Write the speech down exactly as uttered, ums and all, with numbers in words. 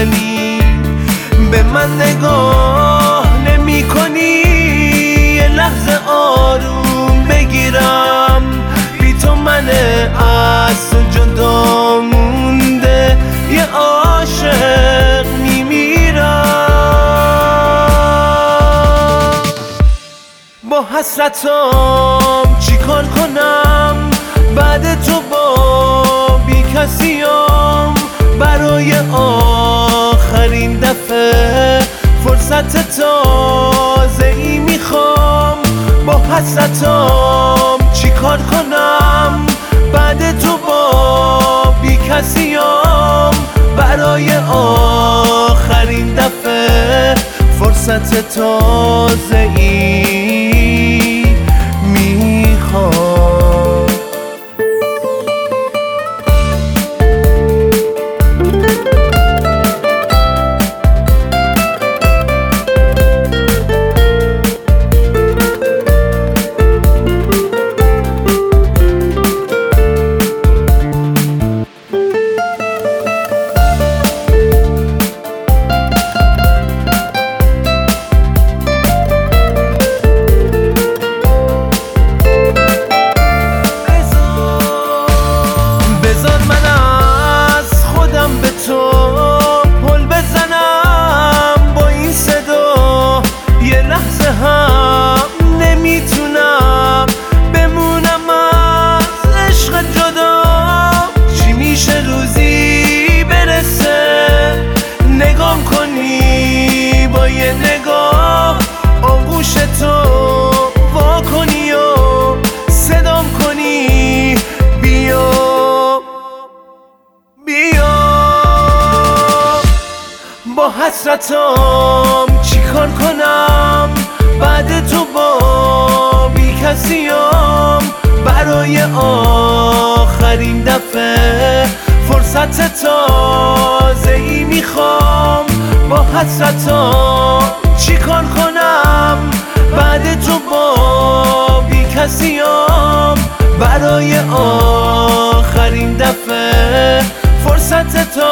منی، به من نگاه نمی کنی، یه لحظه آروم بگیرم، بی تو من از تو جدا مونده یه عاشق میمیرم. با حسرتام چی کار کنم، بعد تو با بی کسیم، برای آخرین دفعه فرصت تازه ای میخوام. با حسرتام چی کار کنم، بعد تو با بی کسیم، برای آخرین دفعه فرصت تازه ای میخوام. نمیتونم بمونم از عشق جدا، چی میشه روزی برسه نگام کنی، با یه نگاه آغوش تو وا کنی و صدام کنی بیا بیا. با حسرتام چی کار کنم، بعد تو با بی کسیم، برای آخرین دفعه فرصت تازه ای میخوام. با حسرتام چی کار کنم، بعد تو با بی کسیم، برای آخرین دفعه فرصت تازه